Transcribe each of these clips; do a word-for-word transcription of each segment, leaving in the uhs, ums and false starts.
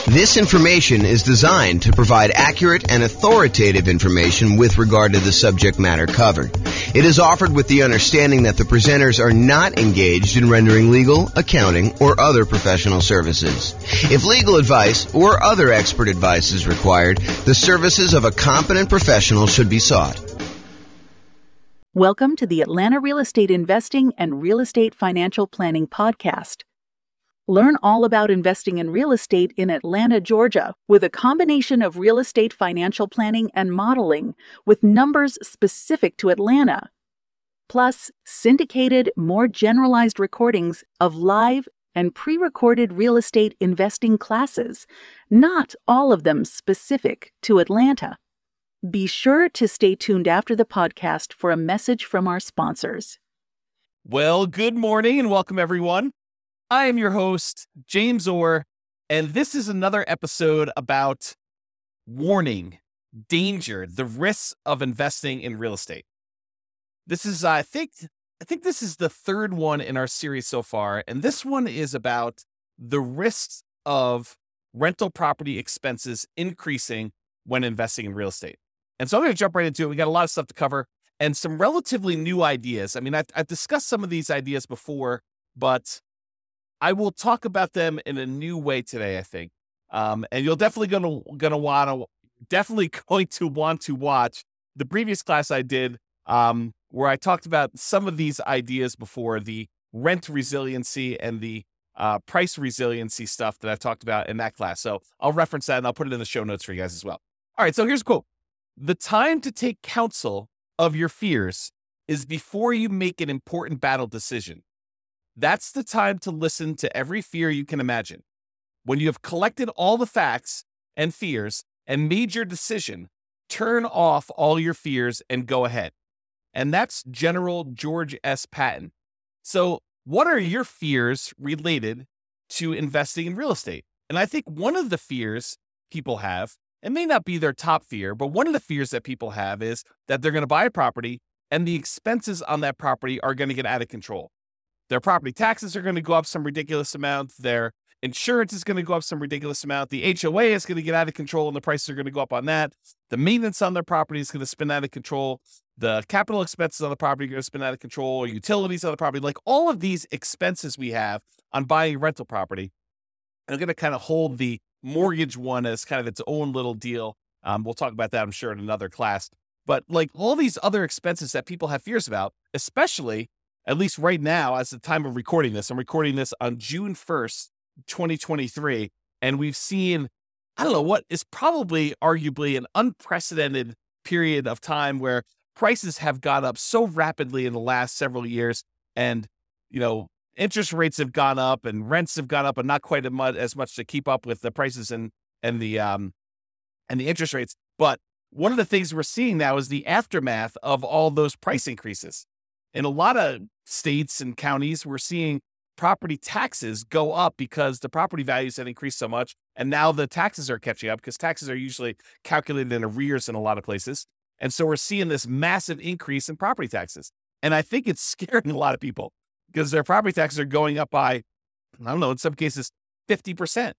This information is designed to provide accurate and authoritative information with regard to the subject matter covered. It is offered with the understanding that the presenters are not engaged in rendering legal, accounting, or other professional services. If legal advice or other expert advice is required, the services of a competent professional should be sought. Welcome to the Atlanta Real Estate Investing and Real Estate Financial Planning Podcast. Learn all about investing in real estate in Atlanta, Georgia, with a combination of real estate financial planning and modeling with numbers specific to Atlanta, plus syndicated, more generalized recordings of live and pre-recorded real estate investing classes, not all of them specific to Atlanta. Be sure to stay tuned after the podcast for a message from our sponsors. Well, good morning and welcome, everyone. I am your host, James Orr, and this is another episode about warning, danger, the risks of investing in real estate. This is, I think, I think this is the third one in our series so far, and this one is about the risks of rental property expenses increasing when investing in real estate. And so I'm going to jump right into it. We got a lot of stuff to cover and some relatively new ideas. I mean, I've, I've discussed some of these ideas before, but I will talk about them in a new way today, I think. Um, and you're definitely going to gonna want to definitely going to want to watch the previous class I did, um, where I talked about some of these ideas before, the rent resiliency and the uh, price resiliency stuff that I've talked about in that class. So I'll reference that and I'll put it in the show notes for you guys as well. All right, so here's a quote. "The time to take counsel of your fears is before you make an important battle decision. That's the time to listen to every fear you can imagine. When you have collected all the facts and fears and made your decision, turn off all your fears and go ahead." And that's General George S. Patton. So what are your fears related to investing in real estate? And I think one of the fears people have, it may not be their top fear, but one of the fears that people have is that they're going to buy a property and the expenses on that property are going to get out of control. Their property taxes are going to go up some ridiculous amount. Their insurance is going to go up some ridiculous amount. The H O A is going to get out of control and the prices are going to go up on that. The maintenance on their property is going to spin out of control. The capital expenses on the property are going to spin out of control. Utilities on the property, like all of these expenses we have on buying a rental property, are going to kind of hold the mortgage one as kind of its own little deal. Um, we'll talk about that, I'm sure, in another class. But like all these other expenses that people have fears about, especially at least right now, as the time of recording this, I'm recording this on June first, twenty twenty-three, and we've seen, I don't know, what is probably arguably an unprecedented period of time where prices have gone up so rapidly in the last several years, and, you know, interest rates have gone up and rents have gone up, and not quite as much, as much to keep up with the prices and and the um and the interest rates. But one of the things we're seeing now is the aftermath of all those price increases. In a lot of states and counties, we're seeing property taxes go up because the property values have increased so much. And now the taxes are catching up because taxes are usually calculated in arrears in a lot of places. And so we're seeing this massive increase in property taxes. And I think it's scaring a lot of people because their property taxes are going up by, I don't know, in some cases, fifty percent,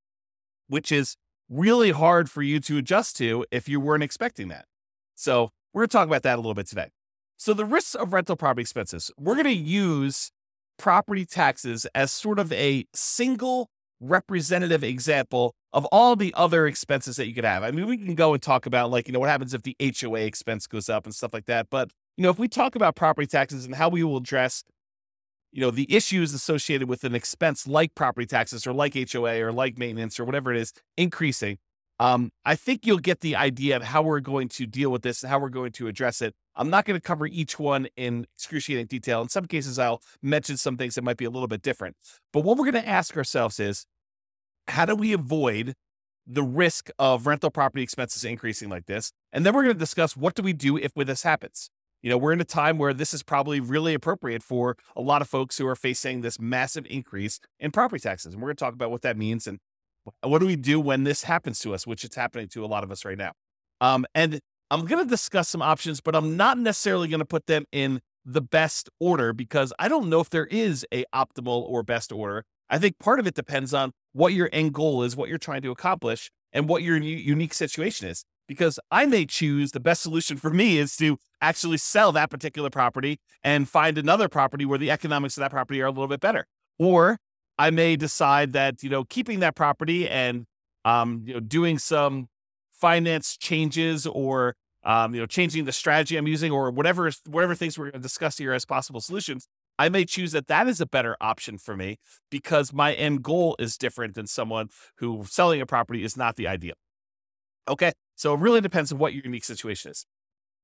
which is really hard for you to adjust to if you weren't expecting that. So we're going to talk about that a little bit today. So the risks of rental property expenses, we're going to use property taxes as sort of a single representative example of all the other expenses that you could have. I mean, we can go and talk about, like, you know, what happens if the H O A expense goes up and stuff like that. But, you know, if we talk about property taxes and how we will address, you know, the issues associated with an expense like property taxes or like H O A or like maintenance or whatever it is increasing, Um, I think you'll get the idea of how we're going to deal with this and how we're going to address it. I'm not going to cover each one in excruciating detail. In some cases, I'll mention some things that might be a little bit different. But what we're going to ask ourselves is, how do we avoid the risk of rental property expenses increasing like this? And then we're going to discuss, what do we do if when this happens? You know, we're in a time where this is probably really appropriate for a lot of folks who are facing this massive increase in property taxes. And we're going to talk about what that means and what do we do when this happens to us, which it's happening to a lot of us right now. Um, and I'm going to discuss some options, but I'm not necessarily going to put them in the best order because I don't know if there is a optimal or best order. I think part of it depends on what your end goal is, what you're trying to accomplish, and what your u- unique situation is. Because I may choose the best solution for me is to actually sell that particular property and find another property where the economics of that property are a little bit better. Or I may decide that, you know, keeping that property and, um, you know, doing some finance changes or, um, you know, changing the strategy I'm using or whatever, whatever things we're going to discuss here as possible solutions, I may choose that that is a better option for me because my end goal is different than someone who selling a property is not the ideal. Okay. So it really depends on what your unique situation is.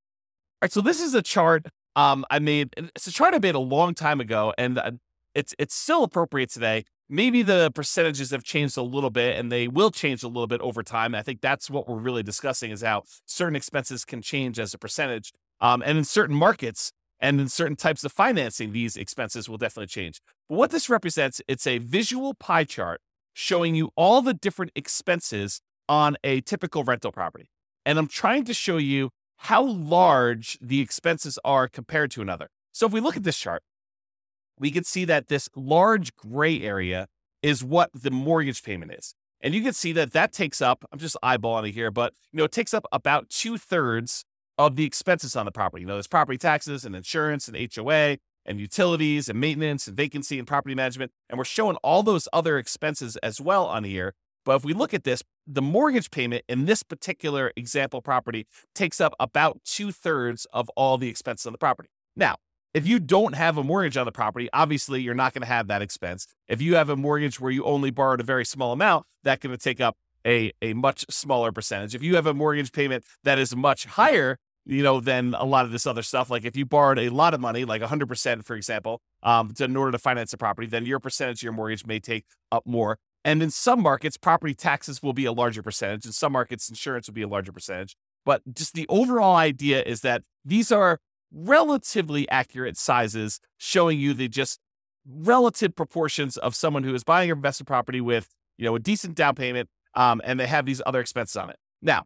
All right. So this is a chart um, I made. It's a chart I made a long time ago, and uh, it's it's still appropriate today. Maybe the percentages have changed a little bit, and they will change a little bit over time. I think that's what we're really discussing is how certain expenses can change as a percentage. Um, and in certain markets and in certain types of financing, these expenses will definitely change. But what this represents, it's a visual pie chart showing you all the different expenses on a typical rental property. And I'm trying to show you how large the expenses are compared to another. So if we look at this chart, we can see that this large gray area is what the mortgage payment is. And you can see that that takes up, I'm just eyeballing it here, but you know, it takes up about two thirds of the expenses on the property. You know, there's property taxes and insurance and H O A and utilities and maintenance and vacancy and property management. And we're showing all those other expenses as well on here. But if we look at this, the mortgage payment in this particular example property takes up about two thirds of all the expenses on the property. Now, if you don't have a mortgage on the property, obviously you're not going to have that expense. If you have a mortgage where you only borrowed a very small amount, that's going to take up a, a much smaller percentage. If you have a mortgage payment that is much higher, you know, than a lot of this other stuff, like if you borrowed a lot of money, like one hundred percent, for example, um, to, in order to finance a property, then your percentage of your mortgage may take up more. And in some markets, property taxes will be a larger percentage. In some markets, insurance will be a larger percentage. But just the overall idea is that these are relatively accurate sizes showing you the just relative proportions of someone who is buying an investment property with, you know, a decent down payment, um, and they have these other expenses on it. Now,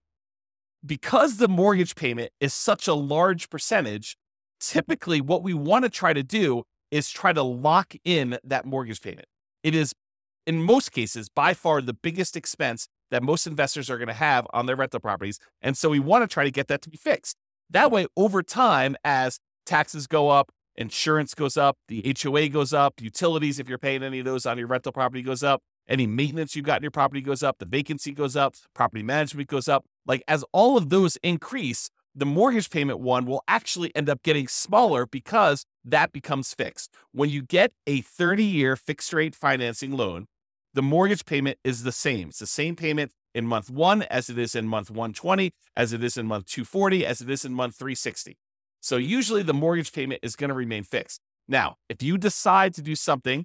because the mortgage payment is such a large percentage, typically what we want to try to do is try to lock in that mortgage payment. It is, in most cases, by far the biggest expense that most investors are going to have on their rental properties. And so we want to try to get that to be fixed. That way, over time, as taxes go up, insurance goes up, the H O A goes up, utilities, if you're paying any of those on your rental property, goes up, any maintenance you've got in your property goes up, the vacancy goes up, property management goes up. Like as all of those increase, the mortgage payment one will actually end up getting smaller because that becomes fixed. When you get a thirty-year fixed rate financing loan, the mortgage payment is the same. It's the same payment in month one as it is in month one twenty, as it is in month two forty, as it is in month three sixty. So usually the mortgage payment is going to remain fixed. Now, if you decide to do something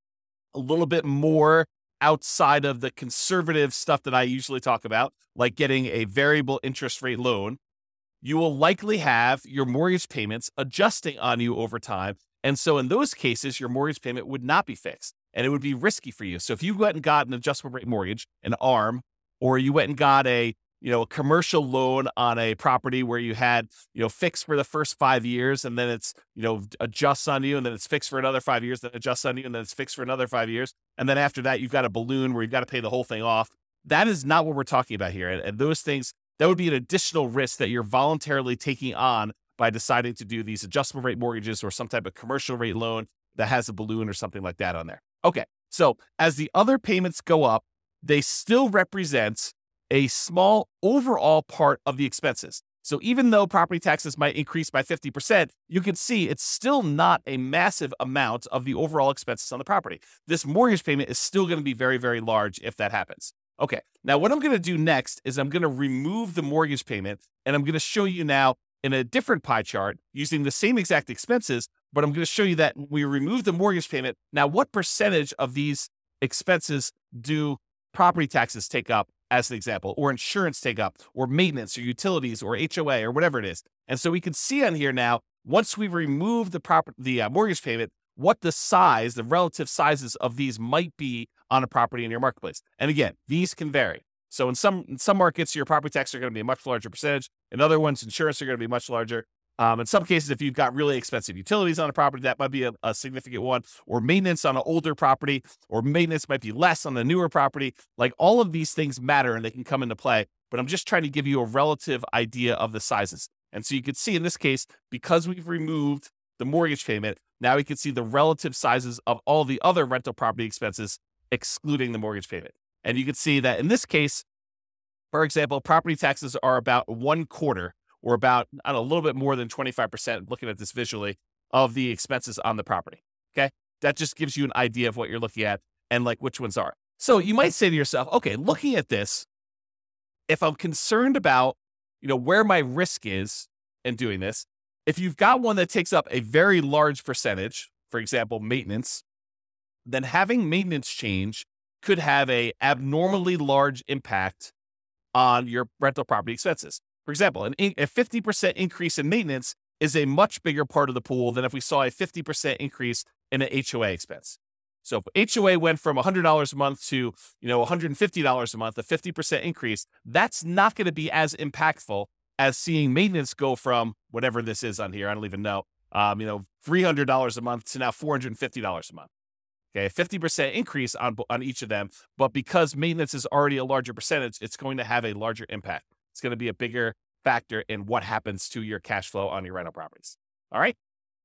a little bit more outside of the conservative stuff that I usually talk about, like getting a variable interest rate loan, you will likely have your mortgage payments adjusting on you over time. And so in those cases, your mortgage payment would not be fixed and it would be risky for you. So if you went and got an adjustable rate mortgage, an ARM, or you went and got a, you know, a commercial loan on a property where you had, you know, fixed for the first five years and then it's, you know, adjusts on you and then it's fixed for another five years, then adjusts on you and then it's fixed for another five years. And then after that, you've got a balloon where you've got to pay the whole thing off. That is not what we're talking about here. And, and those things, that would be an additional risk that you're voluntarily taking on by deciding to do these adjustable rate mortgages or some type of commercial rate loan that has a balloon or something like that on there. Okay. So as the other payments go up, they still represent a small overall part of the expenses. So even though property taxes might increase by fifty percent, you can see it's still not a massive amount of the overall expenses on the property. This mortgage payment is still going to be very, very large if that happens. Okay, now what I'm going to do next is I'm going to remove the mortgage payment and I'm going to show you now in a different pie chart using the same exact expenses, but I'm going to show you that we remove the mortgage payment. Now, what percentage of these expenses do property taxes take up, as an example, or insurance take up, or maintenance, or utilities, or H O A, or whatever it is. And so we can see on here now, once we remove the proper, the uh, mortgage payment, what the size, the relative sizes of these might be on a property in your marketplace. And again, these can vary. So in some in some markets, your property taxes are going to be a much larger percentage. In other ones, insurance are going to be much larger. Um, in some cases, if you've got really expensive utilities on a property, that might be a, a significant one, or maintenance on an older property, or maintenance might be less on a newer property. Like all of these things matter and they can come into play, but I'm just trying to give you a relative idea of the sizes. And so you can see in this case, because we've removed the mortgage payment, now we can see the relative sizes of all the other rental property expenses, excluding the mortgage payment. And you can see that in this case, for example, property taxes are about one quarter or about I don't know, a little bit more than twenty-five percent, looking at this visually, of the expenses on the property. Okay. That just gives you an idea of what you're looking at and like which ones are. So you might say to yourself, okay, looking at this, if I'm concerned about, you know, where my risk is in doing this, if you've got one that takes up a very large percentage, for example, maintenance, then having maintenance change could have a abnormally large impact on your rental property expenses. For example, an in, a fifty percent increase in maintenance is a much bigger part of the pool than if we saw a fifty percent increase in an H O A expense. So if H O A went from one hundred dollars a month to, you know, one hundred fifty dollars a month, a fifty percent increase, that's not going to be as impactful as seeing maintenance go from whatever this is on here. I don't even know, um, you know, three hundred dollars a month to now four hundred fifty dollars a month. Okay, a fifty percent increase on, on each of them, but because maintenance is already a larger percentage, it's going to have a larger impact. It's going to be a bigger factor in what happens to your cash flow on your rental properties. All right.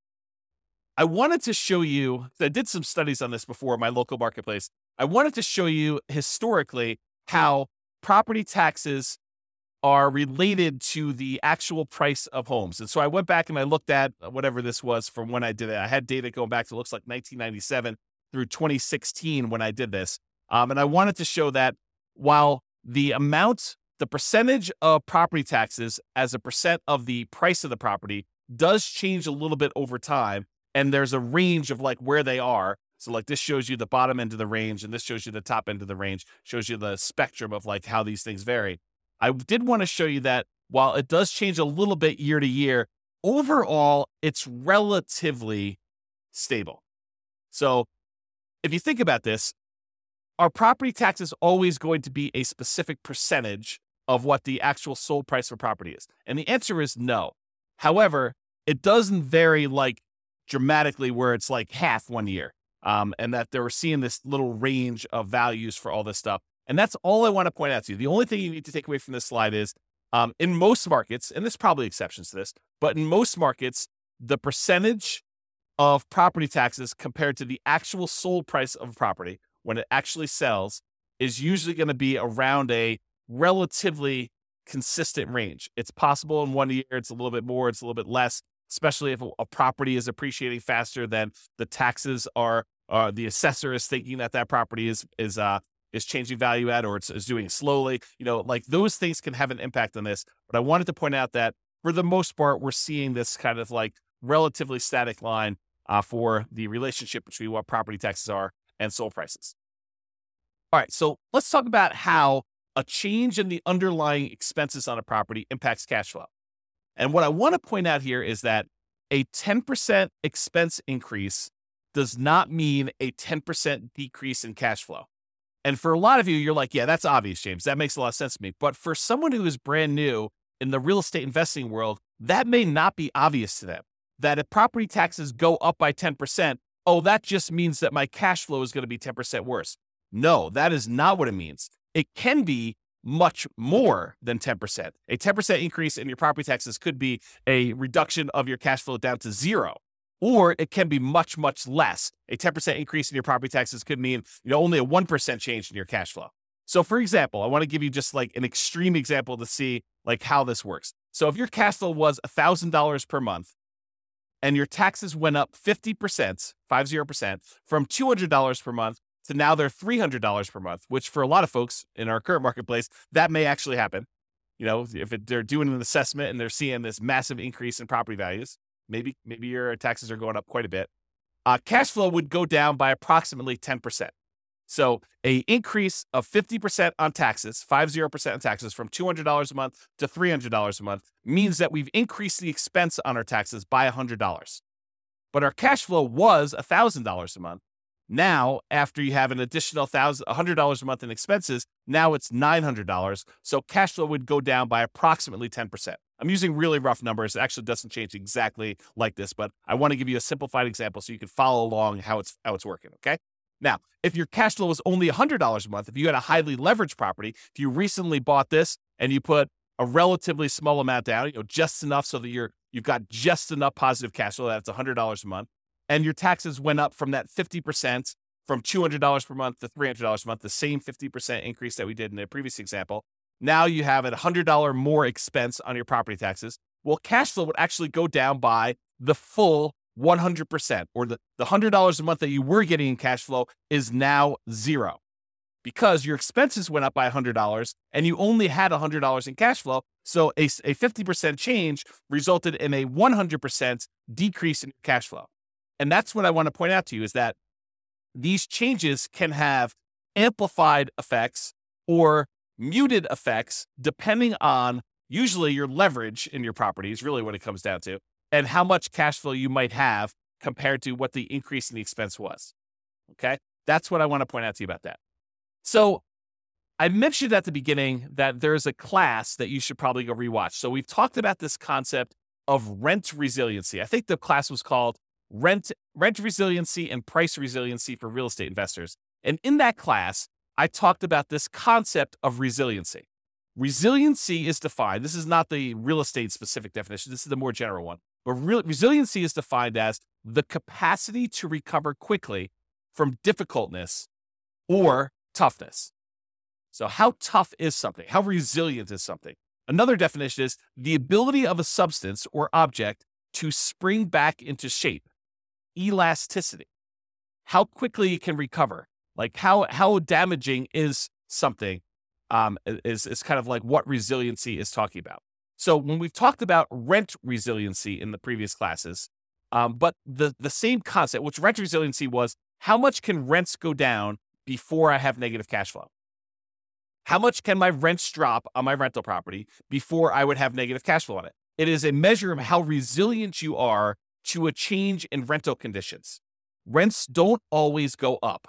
I wanted to show you, I did some studies on this before, my local marketplace. I wanted to show you historically how property taxes are related to the actual price of homes. And so I went back and I looked at whatever this was from when I did it. I had data going back to, looks like nineteen ninety-seven through twenty sixteen when I did this. Um, and I wanted to show that while the amount, the percentage of property taxes as a percent of the price of the property does change a little bit over time. And there's a range of like where they are. So like this shows you the bottom end of the range and this shows you the top end of the range, shows you the spectrum of like how these things vary. I did want to show you that while it does change a little bit year to year, overall, it's relatively stable. So if you think about this, are property taxes always going to be a specific percentage of what the actual sold price of property is? And the answer is no. However, it doesn't vary like dramatically where it's like half one year, um, and that they were seeing this little range of values for all this stuff. And that's all I want to point out to you. The only thing you need to take away from this slide is um, in most markets, and there's probably exceptions to this, but in most markets, the percentage of property taxes compared to the actual sold price of a property when it actually sells is usually going to be around a relatively consistent range. It's possible in one year, it's a little bit more, it's a little bit less, especially if a property is appreciating faster than the taxes are, uh, the assessor is thinking that that property is is uh, is changing value at, or it's is doing it slowly. You know, like those things can have an impact on this. But I wanted to point out that for the most part, we're seeing this kind of like relatively static line uh, for the relationship between what property taxes are and sold prices. All right, so let's talk about how a change in the underlying expenses on a property impacts cash flow. And what I want to point out here is that a ten percent expense increase does not mean a ten percent decrease in cash flow. And for a lot of you, you're like, yeah, that's obvious, James. That makes a lot of sense to me. But for someone who is brand new in the real estate investing world, that may not be obvious to them. That if property taxes go up by ten percent, oh, that just means that my cash flow is going to be ten percent worse. No, that is not what it means. It can be much more than ten percent. A ten percent increase in your property taxes could be a reduction of your cash flow down to zero, or it can be much, much less. A ten percent increase in your property taxes could mean, you know, only a one percent change in your cash flow. So for example, I want to give you just like an extreme example to see like how this works. So if your cash flow was one thousand dollars per month and your taxes went up fifty percent, fifty percent from two hundred dollars per month to now they're three hundred dollars per month, which for a lot of folks in our current marketplace, that may actually happen. You know, if it, they're doing an assessment and they're seeing this massive increase in property values, maybe maybe your taxes are going up quite a bit. Uh, cash flow would go down by approximately ten percent. So a increase of fifty percent on taxes, fifty percent on taxes from two hundred dollars a month to three hundred dollars a month means that we've increased the expense on our taxes by one hundred dollars. But our cash flow was one thousand dollars a month. Now, after you have an additional one hundred dollars a month in expenses, now it's nine hundred dollars. So cash flow would go down by approximately ten percent. I'm using really rough numbers. It actually doesn't change exactly like this, but I want to give you a simplified example so you can follow along how it's how it's working, okay? Now, if your cash flow was only one hundred dollars a month, if you had a highly leveraged property, if you recently bought this and you put a relatively small amount down, you know, just enough so that you're you've got just enough positive cash flow, that's one hundred dollars a month, and your taxes went up from that fifty percent from two hundred dollars per month to three hundred dollars a month, the same fifty percent increase that we did in the previous example. Now you have a one hundred dollars more expense on your property taxes. Well, cash flow would actually go down by the full one hundred percent, or the, the one hundred dollars a month that you were getting in cash flow is now zero because your expenses went up by one hundred dollars and you only had one hundred dollars in cash flow. So a, a fifty percent change resulted in a one hundred percent decrease in cash flow. And that's what I want to point out to you is that these changes can have amplified effects or muted effects depending on usually your leverage in your property is really what it comes down to, and how much cash flow you might have compared to what the increase in the expense was. Okay? That's what I want to point out to you about that. So I mentioned at the beginning that there's a class that you should probably go rewatch. So we've talked about this concept of rent resiliency. I think the class was called Rent, Rent Resiliency and Price Resiliency for Real Estate Investors. And in that class, I talked about this concept of resiliency. Resiliency is defined, this is not the real estate specific definition, this is the more general one, but re- resiliency is defined as the capacity to recover quickly from difficultness or toughness. So how tough is something? How resilient is something? Another definition is the ability of a substance or object to spring back into shape. Elasticity. How quickly it can recover. Like how how damaging is something um, is, is kind of like what resiliency is talking about. So when we've talked about rent resiliency in the previous classes, um, but the, the same concept, which rent resiliency was, how much can rents go down before I have negative cash flow? How much can my rents drop on my rental property before I would have negative cash flow on it? It is a measure of how resilient you are to a change in rental conditions. Rents don't always go up.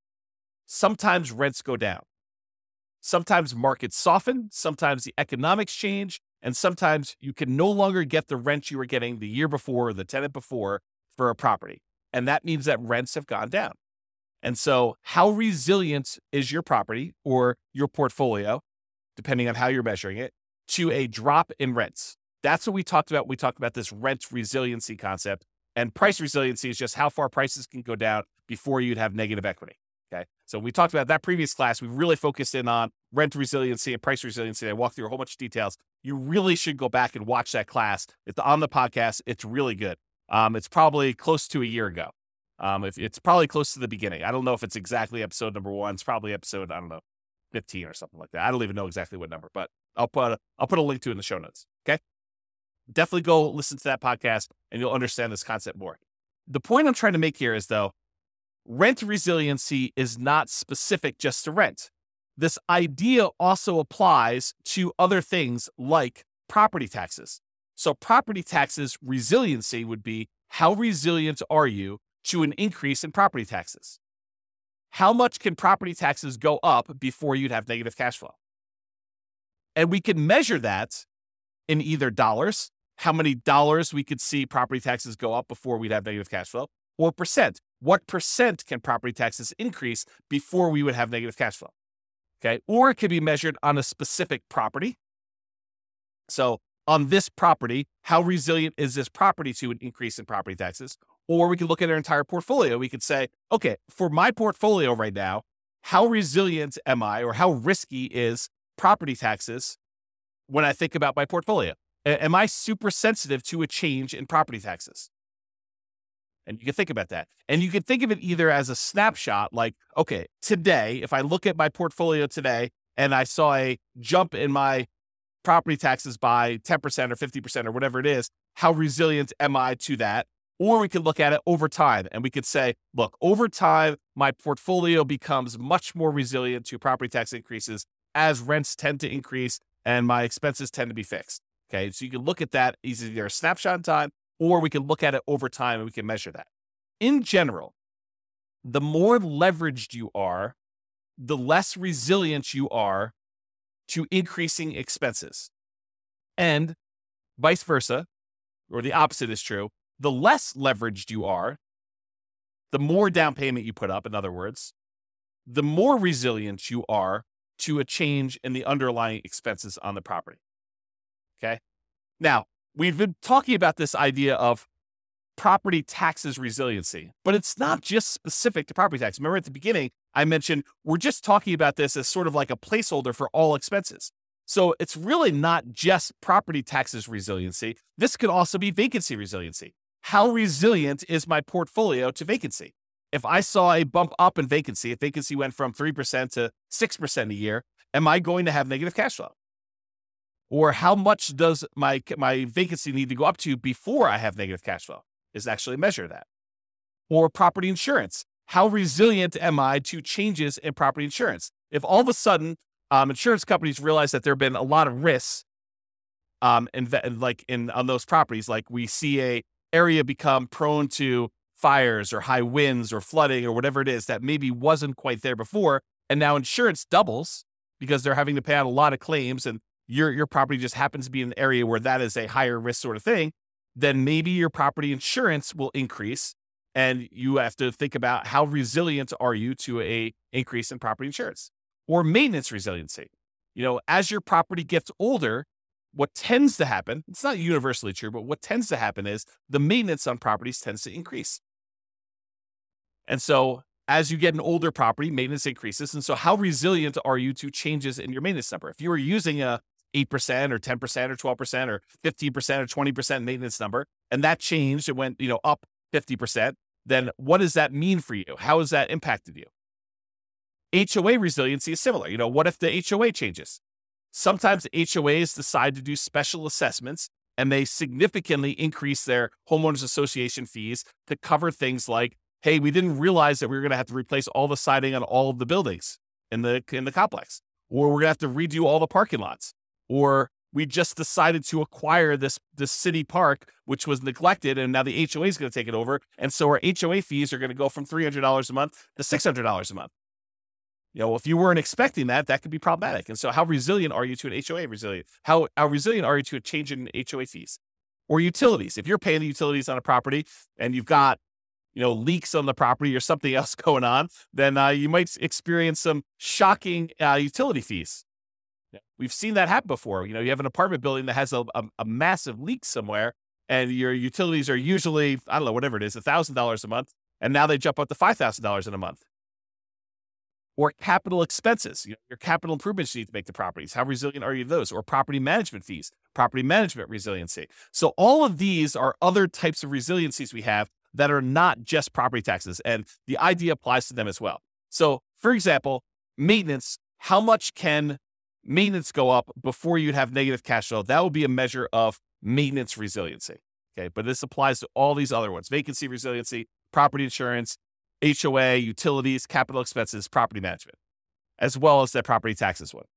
Sometimes rents go down. Sometimes markets soften, sometimes the economics change, and sometimes you can no longer get the rent you were getting the year before or the tenant before for a property. And that means that rents have gone down. And so how resilient is your property or your portfolio, depending on how you're measuring it, to a drop in rents? That's what we talked about. We talked about this rent resiliency concept. And price resiliency is just how far prices can go down before you'd have negative equity. Okay. So we talked about that previous class. We really focused in on rent resiliency and price resiliency. I walked through a whole bunch of details. You really should go back and watch that class. It's on the podcast. It's really good. Um, it's probably close to a year ago. Um, if it's probably close to the beginning. I don't know if it's exactly episode number one. It's probably episode, I don't know, fifteen or something like that. I don't even know exactly what number, but I'll put a, I'll put a link to it in the show notes. Okay. Definitely go listen to that podcast and you'll understand this concept more. The point I'm trying to make here is though, rent resiliency is not specific just to rent. This idea also applies to other things like property taxes. So property taxes resiliency would be, how resilient are you to an increase in property taxes? How much can property taxes go up before you'd have negative cash flow? And we can measure that in either dollars, how many dollars we could see property taxes go up before we'd have negative cash flow, or percent. What percent can property taxes increase before we would have negative cash flow? Okay. Or it could be measured on a specific property. So on this property, how resilient is this property to an increase in property taxes? Or we could look at our entire portfolio. We could say, okay, for my portfolio right now, how resilient am I, or how risky is property taxes when I think about my portfolio? A- am I super sensitive to a change in property taxes? And you can think about that. And you can think of it either as a snapshot, like, okay, today, if I look at my portfolio today and I saw a jump in my property taxes by ten percent or fifty percent or whatever it is, how resilient am I to that? Or we could look at it over time and we could say, look, over time, my portfolio becomes much more resilient to property tax increases as rents tend to increase and my expenses tend to be fixed. Okay, so you can look at that as either a snapshot in time, or we can look at it over time and we can measure that. In general, the more leveraged you are, the less resilient you are to increasing expenses. And Vice versa, or the opposite is true. The less leveraged you are, the more down payment you put up, in other words, the more resilient you are to a change in the underlying expenses on the property. Okay? Now, we've been talking about this idea of property taxes resiliency, but it's not just specific to property tax. Remember at the beginning, I mentioned we're just talking about this as sort of like a placeholder for all expenses. So it's really not just property taxes resiliency. This could also be vacancy resiliency. How resilient is my portfolio to vacancy? If I saw a bump up in vacancy, if vacancy went from three percent to six percent a year, am I going to have negative cash flow? Or how much does my, my vacancy need to go up to before I have negative cash flow? Is actually measure that. Or property insurance. How resilient am I to changes in property insurance? If all of a sudden um, insurance companies realize that there have been a lot of risks um, in, like in on those properties, like we see a area become prone to fires or high winds or flooding or whatever it is that maybe wasn't quite there before, and now insurance doubles because they're having to pay out a lot of claims, and your your property just happens to be in an area where that is a higher risk sort of thing, then maybe your property insurance will increase, and you have to think about how resilient are you to a increase in property insurance. Or maintenance resiliency. You know, as your property gets older, what tends to happen, it's not universally true, but what tends to happen is the maintenance on properties tends to increase. And so as you get an older property, maintenance increases. And so how resilient are you to changes in your maintenance number? If you were using a eight percent or ten percent or twelve percent or fifteen percent or twenty percent maintenance number, and that changed, it went, you know, up fifty percent, then what does that mean for you? How has that impacted you? H O A resiliency is similar. You know, what if the H O A changes? Sometimes H O As decide to do special assessments, and they significantly increase their homeowners association fees to cover things like, hey, we didn't realize that we were going to have to replace all the siding on all of the buildings in the in the complex, or we're going to have to redo all the parking lots, or we just decided to acquire this, this city park, which was neglected, and now the H O A is going to take it over, and so our H O A fees are going to go from three hundred dollars a month to six hundred dollars a month. You know, if you weren't expecting that, that could be problematic. And so how resilient are you to an H O A resilient? How, how resilient are you to a change in H O A fees? Or utilities. If you're paying the utilities on a property and you've got, you know, leaks on the property or something else going on, then uh, you might experience some shocking uh, utility fees. We've seen that happen before. You know, you have an apartment building that has a, a, a massive leak somewhere, and your utilities are usually, I don't know, whatever it is, one thousand dollars a month, and now they jump up to five thousand dollars in a month. Or capital expenses, you know, your capital improvements you need to make to properties. How resilient are you to those? Or property management fees, property management resiliency. So all of these are other types of resiliencies we have that are not just property taxes, and the idea applies to them as well. So, for example, maintenance, how much can maintenance go up before you'd have negative cash flow? That would be a measure of maintenance resiliency. Okay, but this applies to all these other ones: vacancy resiliency, property insurance, H O A, utilities, capital expenses, property management, as well as that property taxes one.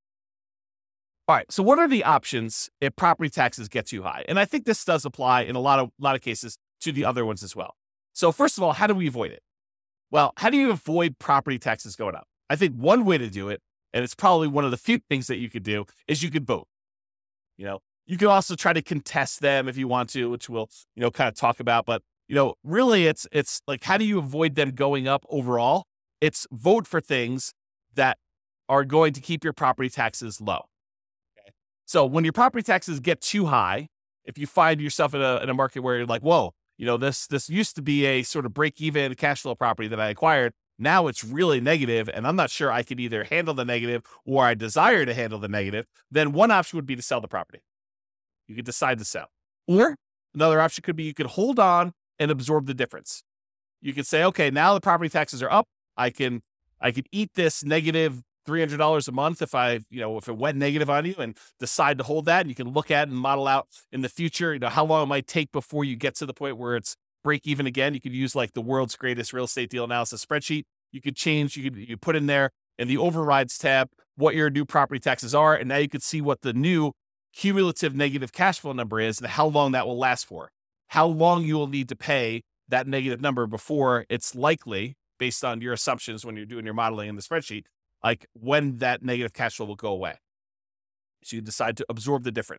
All right, so what are the options if property taxes get too high? And I think this does apply in a lot of lot of cases to the other ones as well. So first of all, how do we avoid it? Well, how do you avoid property taxes going up? I think one way to do it, and it's probably one of the few things that you could do, is you could vote. You know, you can also try to contest them if you want to, which we'll, you know, kind of talk about. But, you know, really it's, it's like, how do you avoid them going up overall? It's vote for things that are going to keep your property taxes low. Okay? So when your property taxes get too high, if you find yourself in a, in a market where you're like, whoa, you know, this, this used to be a sort of break-even cash flow property that I acquired. Now it's really negative, and I'm not sure I could either handle the negative or I desire to handle the negative, then one option would be to sell the property. You could decide to sell. Or another option could be you could hold on and absorb the difference. You could say, okay, now the property taxes are up. I can I could eat this negative three hundred dollars a month if I, you know, if it went negative on you, and decide to hold that. And you can look at and model out in the future, you know, how long it might take before you get to the point where it's break even again. You could use like the world's greatest real estate deal analysis spreadsheet. You could change, you could you put in there in the overrides tab what your new property taxes are, and now you could see what the new cumulative negative cash flow number is and how long that will last for. How long you will need to pay that negative number before it's likely, based on your assumptions when you're doing your modeling in the spreadsheet, like when that negative cash flow will go away. So you decide to absorb the difference.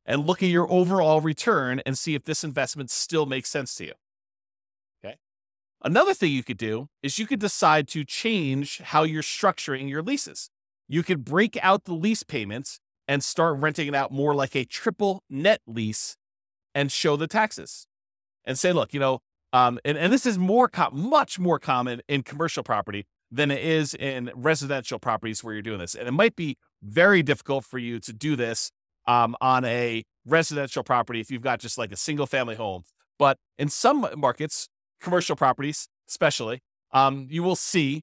and look at your overall return and see if this investment still makes sense to you. Okay. Another thing you could do is you could decide to change how you're structuring your leases. You could break out the lease payments and start renting it out more like a triple net lease and show the taxes and say, look, you know, um, and, and this is more, com- much more common in commercial property than it is in residential properties where you're doing this. And it might be very difficult for you to do this um, on a residential property if you've got just like a single family home. But in some markets, commercial properties especially, um, you will see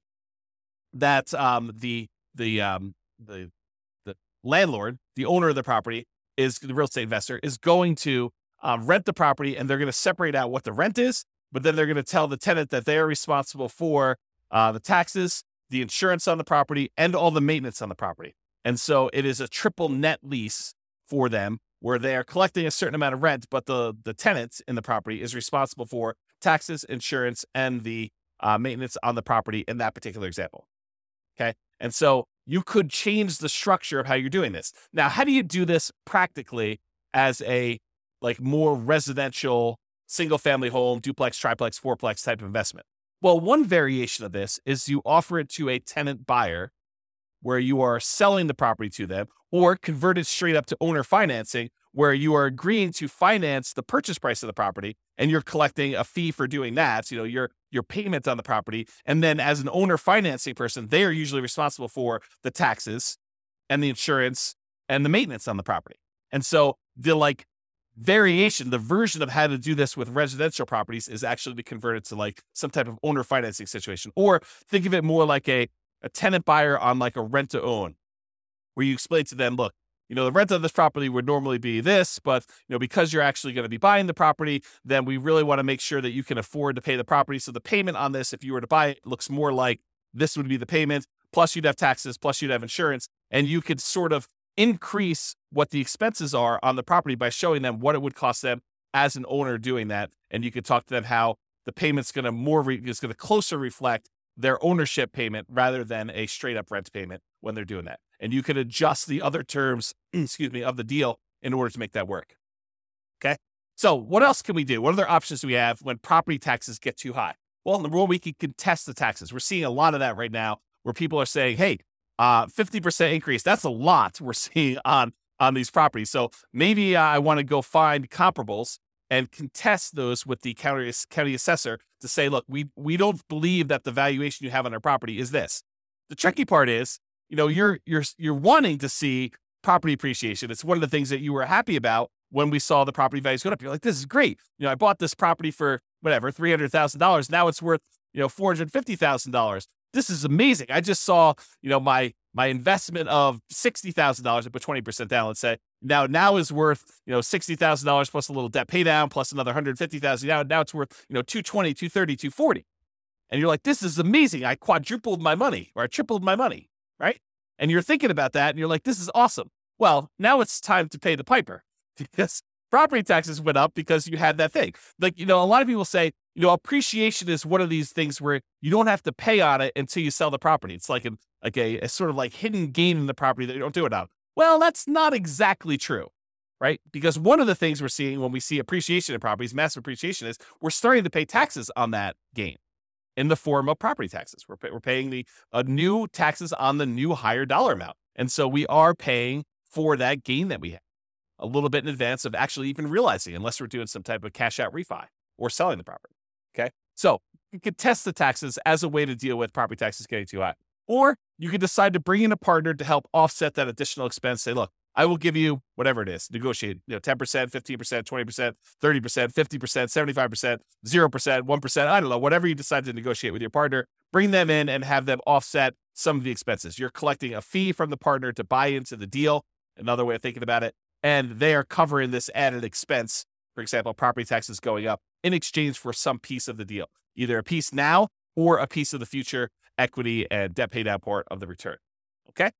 that um, the the um, the the landlord, the owner of the property, is the real estate investor, is going to um, rent the property, and they're going to separate out what the rent is, but then they're going to tell the tenant that they are responsible for uh, the taxes, the insurance on the property, and all the maintenance on the property. And so it is a triple net lease for them, where they are collecting a certain amount of rent, but the the tenant in the property is responsible for taxes, insurance, and the uh, maintenance on the property in that particular example. Okay. And so you could change the structure of how you're doing this. Now, how do you do this practically as a like more residential single family home, duplex, triplex, fourplex type of investment? Well, one variation of this is you offer it to a tenant buyer where you are selling the property to them, or convert it straight up to owner financing, where you are agreeing to finance the purchase price of the property and you're collecting a fee for doing that. So, you know, your, your payment on the property. And then as an owner financing person, they are usually responsible for the taxes and the insurance and the maintenance on the property. And so the like variation, the version of how to do this with residential properties is actually to convert it to like some type of owner financing situation, or think of it more like a, a tenant buyer on like a rent to own, where you explain to them, look, you know, the rent of this property would normally be this, but, you know, because you're actually going to be buying the property, then we really want to make sure that you can afford to pay the property. So the payment on this, if you were to buy it, looks more like this would be the payment, plus you'd have taxes, plus you'd have insurance, and you could sort of increase what the expenses are on the property by showing them what it would cost them as an owner doing that. And you could talk to them how the payment's going to more, re- is going to closer reflect their ownership payment rather than a straight up rent payment when they're doing that. And you can adjust the other terms, excuse me, of the deal in order to make that work. Okay. So what else can we do? What other options do we have when property taxes get too high? Well, number one, we can contest the taxes. We're seeing a lot of that right now, where people are saying, hey, uh, fifty percent increase. That's a lot we're seeing on, on these properties. So maybe uh, I want to go find comparables and contest those with the county, county assessor to say, look, we, we don't believe that the valuation you have on our property is this. The tricky part is, you know, you're, you're, you're wanting to see property appreciation. It's one of the things that you were happy about when we saw the property values go up. You're like, this is great. You know, I bought this property for whatever, three hundred thousand dollars. Now it's worth, you know, four hundred fifty thousand dollars. This is amazing. I just saw, you know, my, my investment of sixty thousand dollars, I put twenty percent down, let's say, now, now is worth, you know, sixty thousand dollars plus a little debt pay down, plus another one hundred fifty thousand dollars. Now, now it's worth, you know, two twenty, two thirty, two forty. And you're like, this is amazing. I quadrupled my money, or I tripled my money, right? And you're thinking about that and you're like, this is awesome. Well, now it's time to pay the piper, because property taxes went up because you had that thing. Like, you know, a lot of people say, you know, appreciation is one of these things where you don't have to pay on it until you sell the property. It's like a, like a, a sort of like hidden gain in the property that you don't do it on. Well, that's not exactly true, right? Because one of the things we're seeing when we see appreciation in properties, massive appreciation, is we're starting to pay taxes on that gain in the form of property taxes. We're, we're paying the uh, new taxes on the new higher dollar amount. And so we are paying for that gain that we have a little bit in advance of actually even realizing, unless we're doing some type of cash out refi or selling the property. Okay. So you could test the taxes as a way to deal with property taxes getting too high. Or you could decide to bring in a partner to help offset that additional expense. Say, look, I will give you whatever it is, negotiate, you know, ten percent, fifteen percent, twenty percent, thirty percent, fifty percent, seventy-five percent, zero percent, one percent. I don't know, whatever you decide to negotiate with your partner, bring them in and have them offset some of the expenses. You're collecting a fee from the partner to buy into the deal. Another way of thinking about it. And they are covering this added expense, for example, property taxes going up, in exchange for some piece of the deal, either a piece now or a piece of the future equity and debt pay down part of the return. Okay.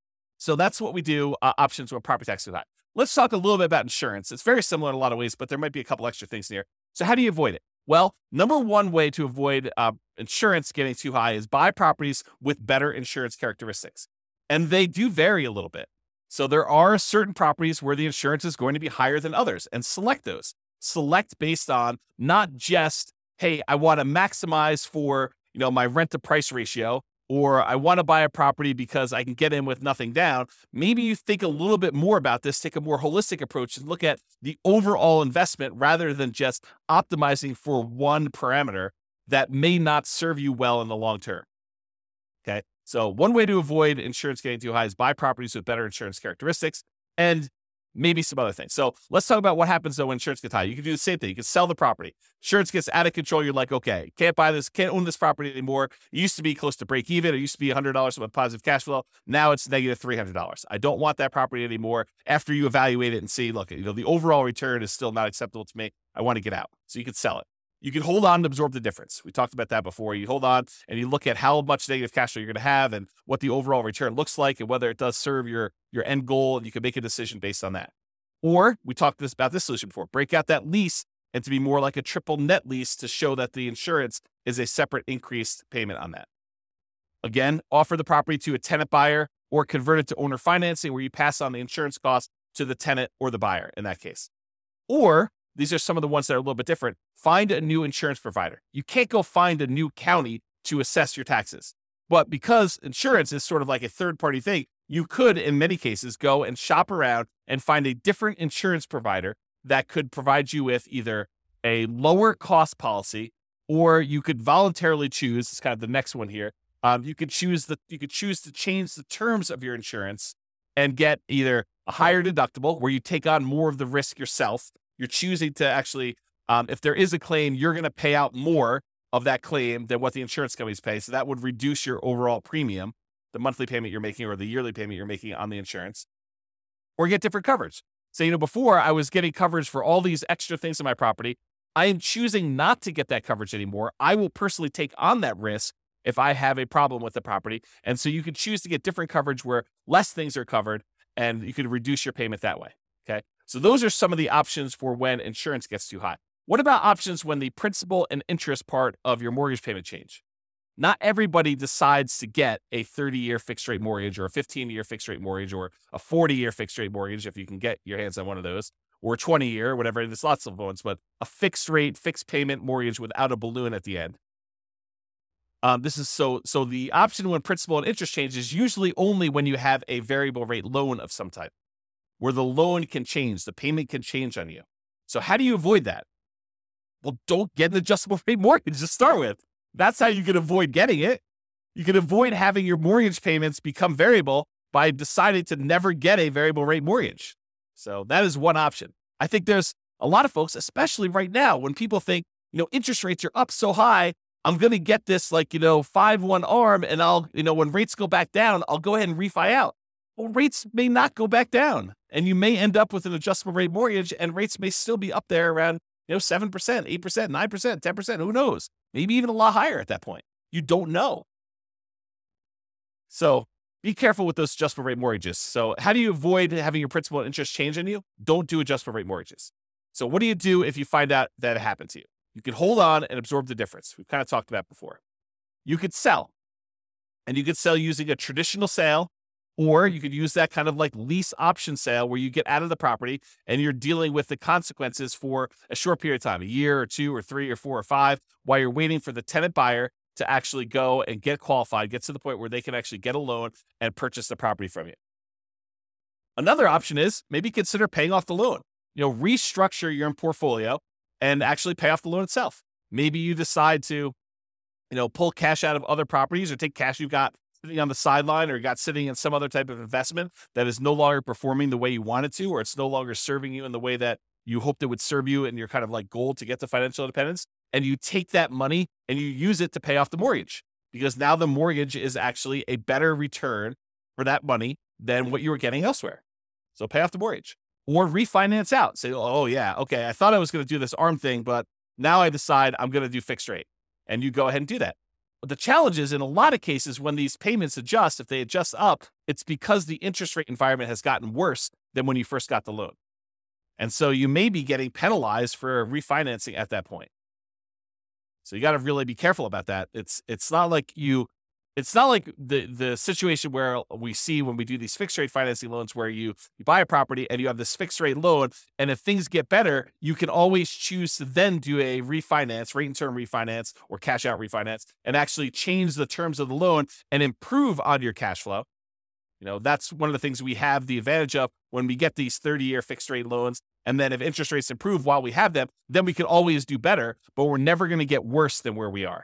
So that's what we do, uh, options when property taxes are high. Let's talk a little bit about insurance. It's very similar in a lot of ways, but there might be a couple extra things in here. So how do you avoid it? Well, number one way to avoid uh, insurance getting too high is buy properties with better insurance characteristics. And they do vary a little bit. So there are certain properties where the insurance is going to be higher than others, and select those. Select based on not just, hey, I want to maximize for, you know, my rent to price ratio, or I want to buy a property because I can get in with nothing down. Maybe you think a little bit more about this, take a more holistic approach and look at the overall investment rather than just optimizing for one parameter that may not serve you well in the long term. Okay. So one way to avoid insurance getting too high is buy properties with better insurance characteristics and maybe some other things. So let's talk about what happens though when insurance gets high. You can do the same thing. You can sell the property. Insurance gets out of control. You're like, okay, can't buy this, can't own this property anymore. It used to be close to break even. It used to be one hundred dollars with positive cash flow. Now it's negative three hundred dollars. I don't want that property anymore. After you evaluate it and see, look, you know, the overall return is still not acceptable to me. I want to get out. So you can sell it. You can hold on and absorb the difference. We talked about that before. You hold on and you look at how much negative cash flow you're going to have and what the overall return looks like and whether it does serve your, your end goal, and you can make a decision based on that. Or we talked this, about this solution before, break out that lease and to be more like a triple net lease to show that the insurance is a separate increased payment on that. Again, offer the property to a tenant buyer or convert it to owner financing where you pass on the insurance cost to the tenant or the buyer in that case. Or these are some of the ones that are a little bit different. Find a new insurance provider. You can't go find a new county to assess your taxes. But because insurance is sort of like a third-party thing, you could, in many cases, go and shop around and find a different insurance provider that could provide you with either a lower cost policy, or you could voluntarily choose, it's kind of the next one here, um, you could choose the you could choose to change the terms of your insurance and get either a higher deductible where you take on more of the risk yourself. You're choosing to actually, um, if there is a claim, you're going to pay out more of that claim than what the insurance companies pay. So that would reduce your overall premium, the monthly payment you're making or the yearly payment you're making on the insurance, or get different coverage. So, you know, before I was getting coverage for all these extra things in my property. I am choosing not to get that coverage anymore. I will personally take on that risk if I have a problem with the property. And so you can choose to get different coverage where less things are covered and you can reduce your payment that way. Okay. So those are some of the options for when insurance gets too high. What about options when the principal and interest part of your mortgage payment change? Not everybody decides to get a thirty-year fixed rate mortgage or a fifteen-year fixed rate mortgage or a forty-year fixed rate mortgage, if you can get your hands on one of those, or twenty-year, whatever. There's lots of ones, but a fixed rate, fixed payment mortgage without a balloon at the end. Um, this is so, so the option when principal and interest change is usually only when you have a variable rate loan of some type, where the loan can change, the payment can change on you. So how do you avoid that? Well, don't get an adjustable rate mortgage to start with. That's how you can avoid getting it. You can avoid having your mortgage payments become variable by deciding to never get a variable rate mortgage. So that is one option. I think there's a lot of folks, especially right now, when people think, you know, interest rates are up so high, I'm going to get this like, you know, five one arm and I'll, you know, when rates go back down, I'll go ahead and refi out. Well, rates may not go back down and you may end up with an adjustable rate mortgage and rates may still be up there around, you know, seven percent, eight percent, nine percent, ten percent, who knows? Maybe even a lot higher at that point. You don't know. So be careful with those adjustable rate mortgages. So how do you avoid having your principal and interest change on you? Don't do adjustable rate mortgages. So what do you do if you find out that it happened to you? You can hold on and absorb the difference. We've kind of talked about before. You could sell. And you could sell using a traditional sale, or you could use that kind of like lease option sale where you get out of the property and you're dealing with the consequences for a short period of time, a year or two or three or four or five, while you're waiting for the tenant buyer to actually go and get qualified, get to the point where they can actually get a loan and purchase the property from you. Another option is maybe consider paying off the loan. You know, restructure your portfolio and actually pay off the loan itself. Maybe you decide to, you know, pull cash out of other properties or take cash you've got sitting on the sideline or you got sitting in some other type of investment that is no longer performing the way you want it to, or it's no longer serving you in the way that you hoped it would serve you in your kind of like goal to get to financial independence. And you take that money and you use it to pay off the mortgage, because now the mortgage is actually a better return for that money than what you were getting elsewhere. So pay off the mortgage or refinance out. Say, oh yeah, okay, I thought I was going to do this ARM thing, but now I decide I'm going to do fixed rate. And you go ahead and do that. But the challenge is in a lot of cases when these payments adjust, if they adjust up, it's because the interest rate environment has gotten worse than when you first got the loan. And so you may be getting penalized for refinancing at that point. So you got to really be careful about that. It's it's not like you it's not like the the situation where we see when we do these fixed rate financing loans where you, you buy a property and you have this fixed rate loan, and if things get better, you can always choose to then do a refinance, rate and term refinance or cash out refinance, and actually change the terms of the loan and improve on your cash flow. You know, that's one of the things we have the advantage of when we get these thirty-year fixed rate loans. And then if interest rates improve while we have them, then we can always do better, but we're never going to get worse than where we are.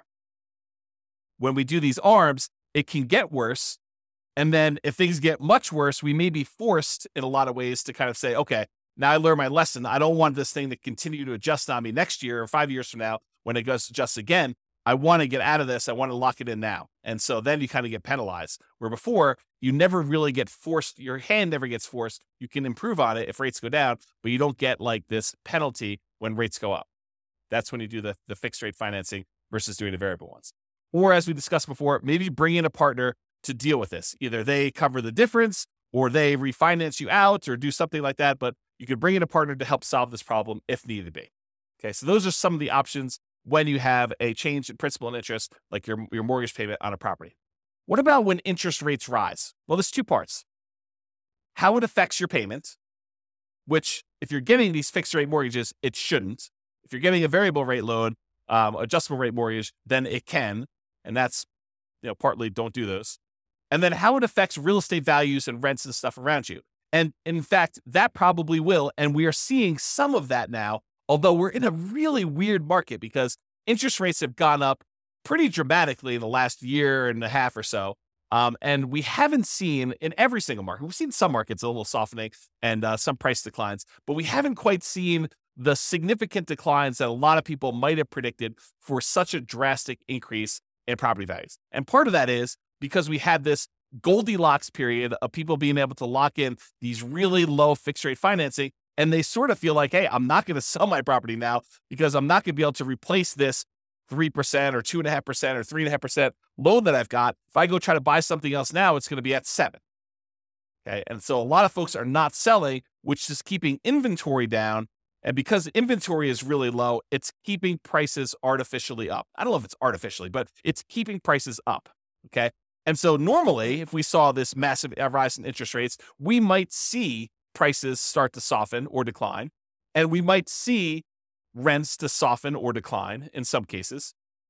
When we do these ARMs, it can get worse. And then if things get much worse, we may be forced in a lot of ways to kind of say, okay, now I learned my lesson. I don't want this thing to continue to adjust on me next year or five years from now when it goes adjusts again. I want to get out of this. I want to lock it in now. And so then you kind of get penalized, where before you never really get forced. Your hand never gets forced. You can improve on it if rates go down, but you don't get like this penalty when rates go up. That's when you do the, the fixed rate financing versus doing the variable ones. Or as we discussed before, maybe bring in a partner to deal with this. Either they cover the difference or they refinance you out or do something like that. But you could bring in a partner to help solve this problem if needed be. Okay, so those are some of the options when you have a change in principal and interest, like your, your mortgage payment on a property. What about when interest rates rise? Well, there's two parts. How it affects your payment, which if you're getting these fixed rate mortgages, it shouldn't. If you're getting a variable rate loan, um, adjustable rate mortgage, then it can. And that's, you know, partly don't do those. And then how it affects real estate values and rents and stuff around you. And in fact, that probably will. And we are seeing some of that now, although we're in a really weird market because interest rates have gone up pretty dramatically in the last year and a half or so. Um, and we haven't seen in every single market, we've seen some markets a little softening and uh, some price declines, but we haven't quite seen the significant declines that a lot of people might have predicted for such a drastic increase in property values. And part of that is because we had this Goldilocks period of people being able to lock in these really low fixed rate financing. And they sort of feel like, hey, I'm not going to sell my property now because I'm not going to be able to replace this three percent or two point five percent or three point five percent loan that I've got. If I go try to buy something else now, it's going to be at seven. Okay. And so a lot of folks are not selling, which is keeping inventory down. And because inventory is really low, it's keeping prices artificially up. I don't know if it's artificially, but it's keeping prices up. Okay. And so normally, if we saw this massive rise in interest rates, we might see prices start to soften or decline, and we might see rents to soften or decline in some cases.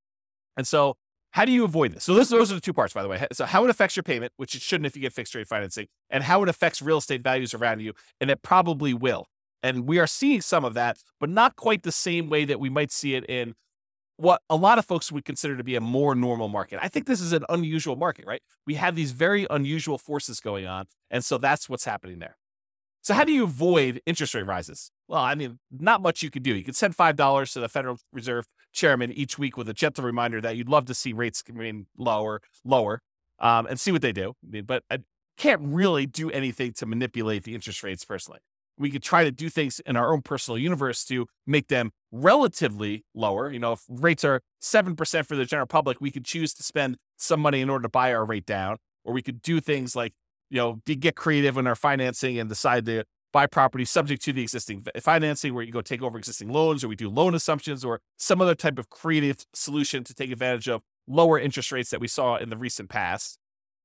And so how do you avoid this? So this, those are the two parts, by the way. So how it affects your payment, which it shouldn't if you get fixed rate financing, and how it affects real estate values around you, and it probably will. And we are seeing some of that, but not quite the same way that we might see it in what a lot of folks would consider to be a more normal market. I think this is an unusual market, right? We have these very unusual forces going on, and so that's what's happening there. So how do you avoid interest rate rises? Well, I mean, not much you can do. You can send five dollars to the Federal Reserve chairman each week with a gentle reminder that you'd love to see rates remain lower, lower, um, and see what they do. I mean, but I can't really do anything to manipulate the interest rates personally. We could try to do things in our own personal universe to make them relatively lower. You know, if rates are seven percent for the general public, we could choose to spend some money in order to buy our rate down, or we could do things like, you know, be, get creative in our financing and decide to buy property subject to the existing financing, where you go take over existing loans, or we do loan assumptions, or some other type of creative solution to take advantage of lower interest rates that we saw in the recent past.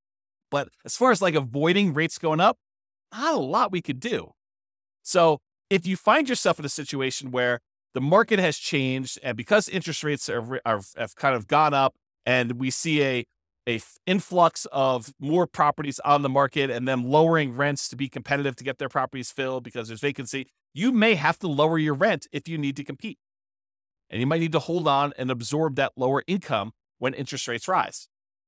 But as far as like avoiding rates going up, not a lot we could do. So if you find yourself in a situation where the market has changed, and because interest rates are, are have kind of gone up, and we see a a influx of more properties on the market and them lowering rents to be competitive to get their properties filled because there's vacancy, you may have to lower your rent if you need to compete. And you might need to hold on and absorb that lower income when interest rates rise.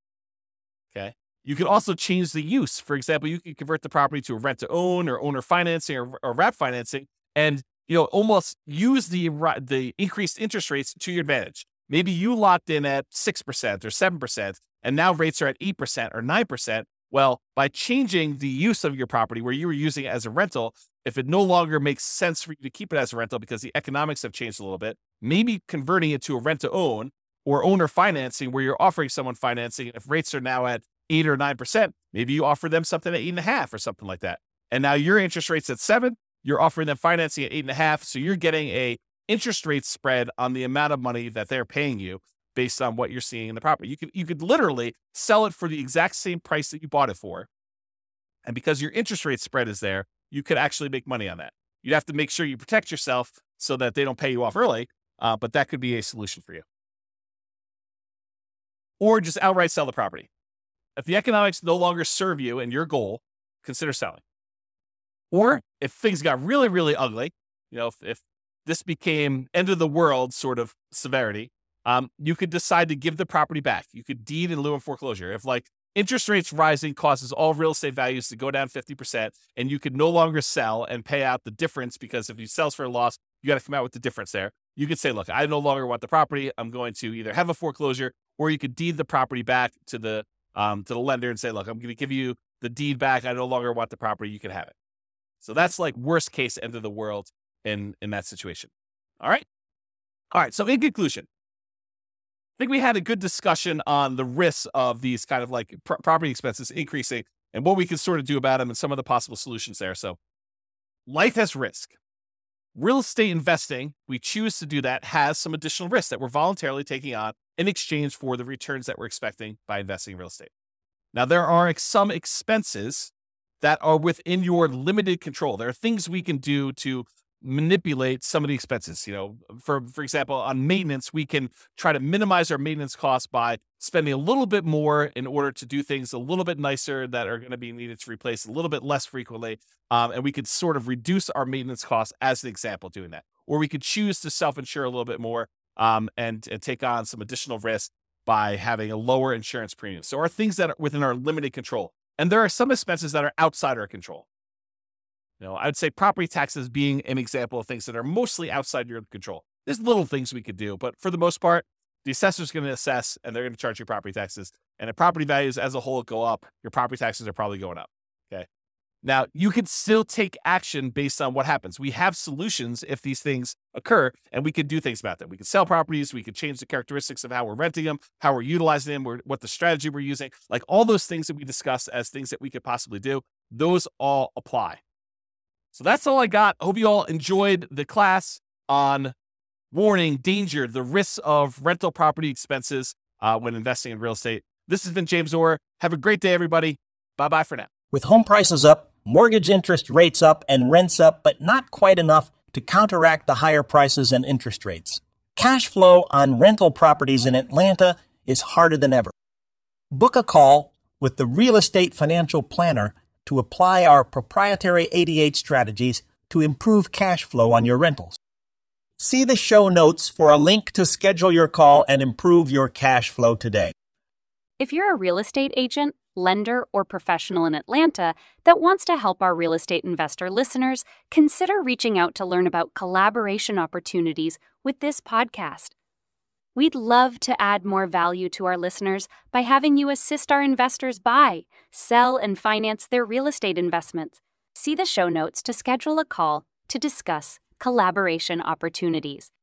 Okay. You can also change the use. For example, you can convert the property to a rent to own or owner financing or, or wrap financing, and, you know, almost use the, the increased interest rates to your advantage. Maybe you locked in at six percent or seven percent, and now rates are at eight percent or nine percent. Well, by changing the use of your property where you were using it as a rental, if it no longer makes sense for you to keep it as a rental because the economics have changed a little bit, maybe converting it to a rent to own or owner financing where you're offering someone financing. If rates are now at eight or nine percent, maybe you offer them something at eight and a half or something like that. And now your interest rate's at seven, you're offering them financing at eight and a half. So you're getting a interest rate spread on the amount of money that they're paying you. based on what you're seeing in the property. You could you could literally sell it for the exact same price that you bought it for. And because your interest rate spread is there, you could actually make money on that. You'd have to make sure you protect yourself so that they don't pay you off early, uh, but that could be a solution for you. Or just outright sell the property. If the economics no longer serve you and your goal, consider selling. Or if things got really, really ugly, you know, if, if this became end of the world sort of severity, um, you could decide to give the property back. You could deed in lieu of foreclosure. If like interest rates rising causes all real estate values to go down fifty percent and you could no longer sell and pay out the difference, because if you sell for a loss, you got to come out with the difference there. You could say, look, I no longer want the property. I'm going to either have a foreclosure, or you could deed the property back to the um, to the lender and say, look, I'm going to give you the deed back. I no longer want the property. You can have it. So that's like worst case end of the world in, in that situation. All right. All right. So in conclusion, I think we had a good discussion on the risks of these kind of like pr- property expenses increasing and what we can sort of do about them and some of the possible solutions there. So life has risk. Real estate investing, we choose to do that, has some additional risks that we're voluntarily taking on in exchange for the returns that we're expecting by investing in real estate. Now, there are some expenses that are within your limited control. There are things we can do to manipulate some of the expenses. You know, for, for example, on maintenance, we can try to minimize our maintenance costs by spending a little bit more in order to do things a little bit nicer that are going to be needed to replace a little bit less frequently. Um, and we could sort of reduce our maintenance costs as an example doing that. Or we could choose to self-insure a little bit more um, and, and take on some additional risk by having a lower insurance premium. So, are things that are within our limited control. And there are some expenses that are outside our control. You know, I would say property taxes being an example of things that are mostly outside your control. There's little things we could do, but for the most part, the assessor's going to assess and they're going to charge you property taxes. And if property values as a whole go up, your property taxes are probably going up. Okay. Now, you can still take action based on what happens. We have solutions if these things occur, and we can do things about them. We can sell properties. We can change the characteristics of how we're renting them, how we're utilizing them, or what the strategy we're using. Like all those things that we discuss as things that we could possibly do, those all apply. So that's all I got. I hope you all enjoyed the class on warning, danger, the risks of rental property expenses uh, when investing in real estate. This has been James Orr. Have a great day, everybody. Bye-bye for now. With home prices up, mortgage interest rates up, and rents up, but not quite enough to counteract the higher prices and interest rates. Cash flow on rental properties in Atlanta is harder than ever. Book a call with the Real Estate Financial Planner to apply our proprietary eighty-eight strategies to improve cash flow on your rentals. See the show notes for a link to schedule your call and improve your cash flow today. If you're a real estate agent, lender, or professional in Atlanta that wants to help our real estate investor listeners, consider reaching out to learn about collaboration opportunities with this podcast. We'd love to add more value to our listeners by having you assist our investors buy, sell, and finance their real estate investments. See the show notes to schedule a call to discuss collaboration opportunities.